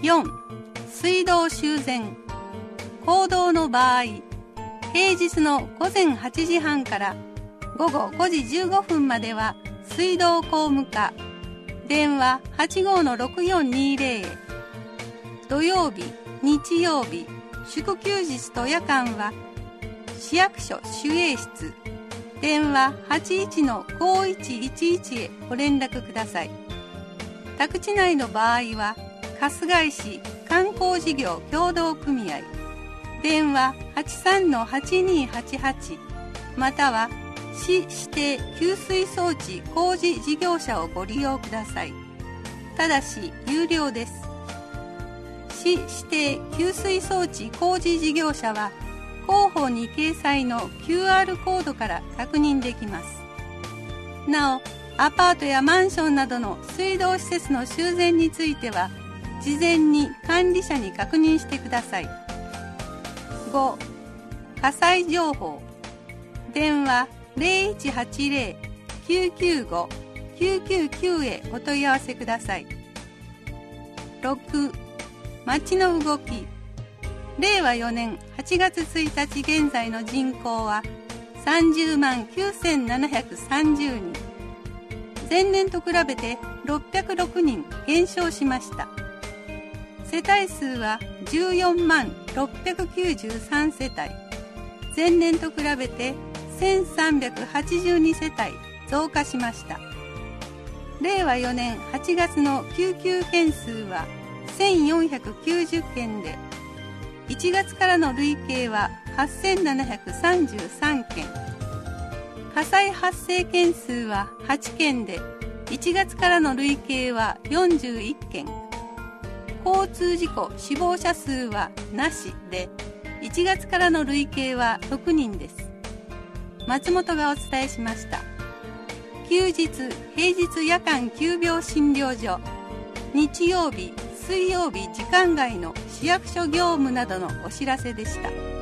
4、水道修繕。公道の場合、平日の午前8時半から午後5時15分までは水道公務課、電話 85-6420 へ。土曜日、日曜日、祝休日と夜間は市役所守衛室、電話 81-5111 へご連絡ください。宅地内の場合は春日井市観光事業協同組合、電話 83-8288 または市指定給水装置工事事業者をご利用ください。ただし有料です。市指定給水装置工事事業者は広報に掲載の QR コードから確認できます。なお、アパートやマンションなどの水道施設の修繕については事前に管理者に確認してください。5、火災情報。電話 0180-995-999 へお問い合わせください。6、町の動き。令和4年8月1日現在の人口は30万9730人。前年と比べて606人減少しました。世帯数は14万693世帯。前年と比べて1382世帯増加しました。令和4年8月の救急件数は1490件で、1月からの累計は8733件。火災発生件数は8件で、1月からの累計は41件。交通事故死亡者数はなしで、1月からの累計は6人です。松本がお伝えしました。休日・平日夜間急病診療所、日曜日・水曜日時間外の市役所業務などのお知らせでした。